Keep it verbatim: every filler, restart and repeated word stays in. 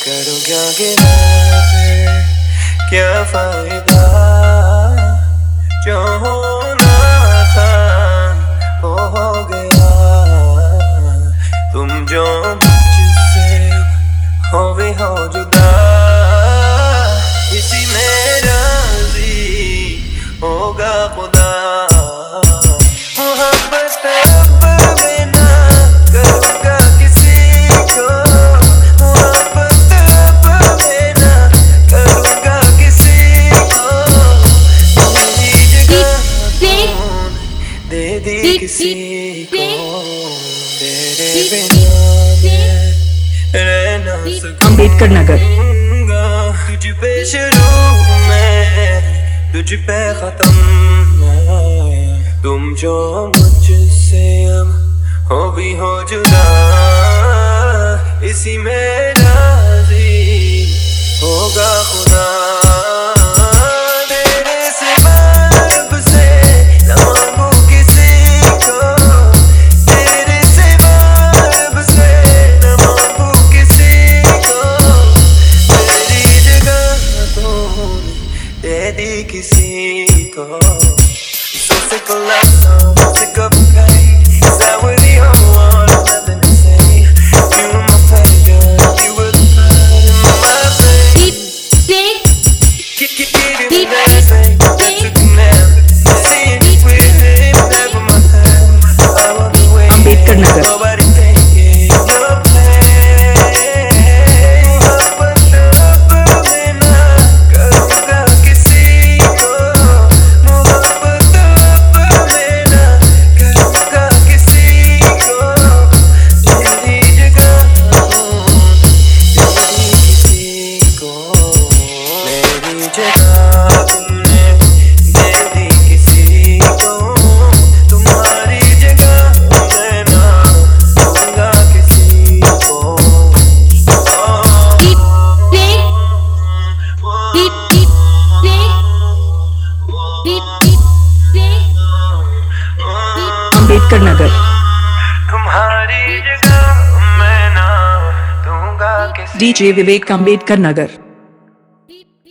करूँ क्या गिरा फिर क्या फायदा, जो होना था वो हो गया। तुम जो मुझसे हो भी हो जुदा, इसी में राजी होगा खुदा। मोहब्बत अब बिना करूँगा किसी को, मोहब्बत अब बिना करूँगा किसी को। मेरी जगह दे दी किसी को, तेरे बिना मैं रह ना सकूँगा। अम्बेडकर नगर। तुझ पे शुरू में, तुझ पे खत्म। तुम जो मुझसे अब हो भी हो जुदा, इसी में राजी होगा खुदा। तेरे सिवा अब से न मांगू किसी को, तेरे सिवा अब से न मांगू किसी को। तेरी जगह तूने दे दी किसी को। So sick of love, sick of pain. Is that what the whole world has nothing to say? You were my pleasure, you were the blood in my veins. Get, get, get in the everything that took a nap. Seeing you with him, never my time. I want to wait. Ambedkar Nagar. Nobody taking your pain. मोहब्बत अब बिना करूँगा किसी को, मोहब्बत अब बिना करूँगा किसी को। तेरी जगह दे दी किसी को, मेरी जगह तुमने दे दी किसी को। तुम्हारी जगह मैं ना दूंगा किसी को। अम्बेडकर नगर। तुम्हारी जगह मैं ना दूंगा किसी डीजे विवेक अम्बेडकर नगर।